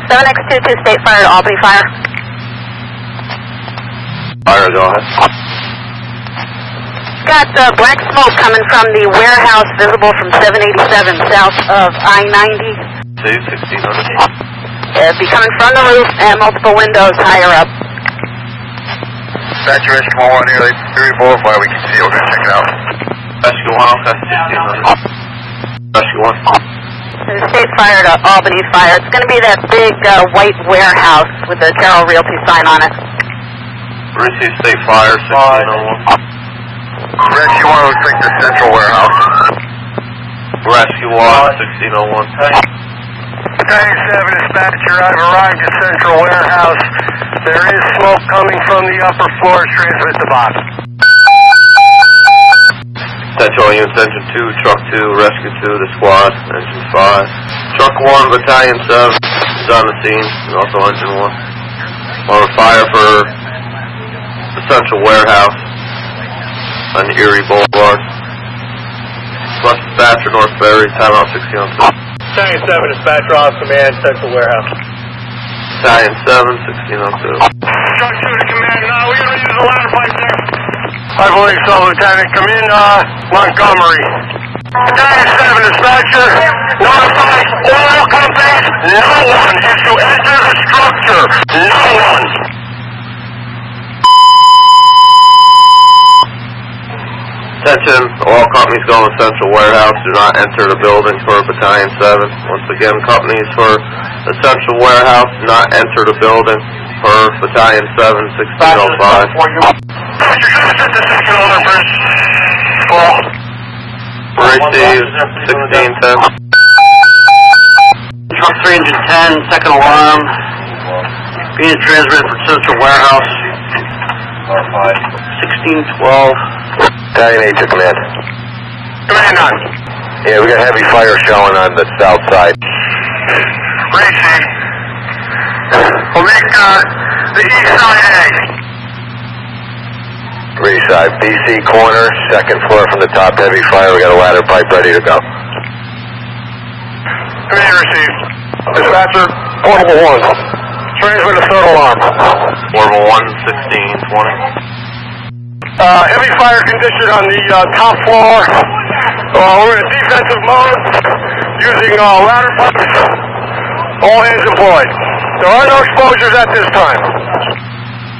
7X22 State Fire to Albany Fire. Fire, go ahead. Got black smoke coming from the warehouse visible from 787 south of I-90. 1600. It'll be coming from the roof and multiple windows higher up. Saturation 1 here, Erie Boulevard, we can see, we're going to check it out. Rescue 1, okay, 1600. Rescue 1. State Fire to Albany Fire. It's going to be that big white warehouse with the Carroll Realty sign on it. Receive State Fire, 1601. Rescue 1 looks like the central warehouse. Rescue 1, 1601. Battalion 7 dispatcher, I've arrived at Central Warehouse. There is smoke coming from the upper floors. Transmit the box. Central units, Engine 2, Truck 2, Rescue 2, the squad, Engine 5. Truck 1, Battalion 7 is on the scene, and also Engine 1. On fire for the Central Warehouse on Erie Boulevard. Plus dispatcher, North Ferry, timeout 1602. Battalion 7 dispatcher off command, Central Warehouse. Battalion 7, 1602. Truck 2 to command, we're going to use the ladder pipe there. I believe so, Lieutenant. Come in, Montgomery. Battalion 7 dispatcher, notify all companies, no one is to enter the structure. No one. Attention, all companies going to Central Warehouse do not enter the building for Battalion 7. Once again, companies for the Central Warehouse do not enter the building for Battalion 7, 1605. Receive 1610. Truck 3, Engine 10, second alarm. Being transmitted from Central Warehouse. 1612. Battalion 8 to command. Command on. Yeah, we got heavy fire showing on the south side. Racing. We'll make the east side A. East side, BC corner, second floor from the top, heavy fire. We got a ladder pipe ready to go. Command received. Dispatcher, portable 1. Transmit a third alarm. Portable 1, 1620. Heavy fire condition on the top floor. We're in a defensive mode using ladder pipes. All hands employed. There are no exposures at this time.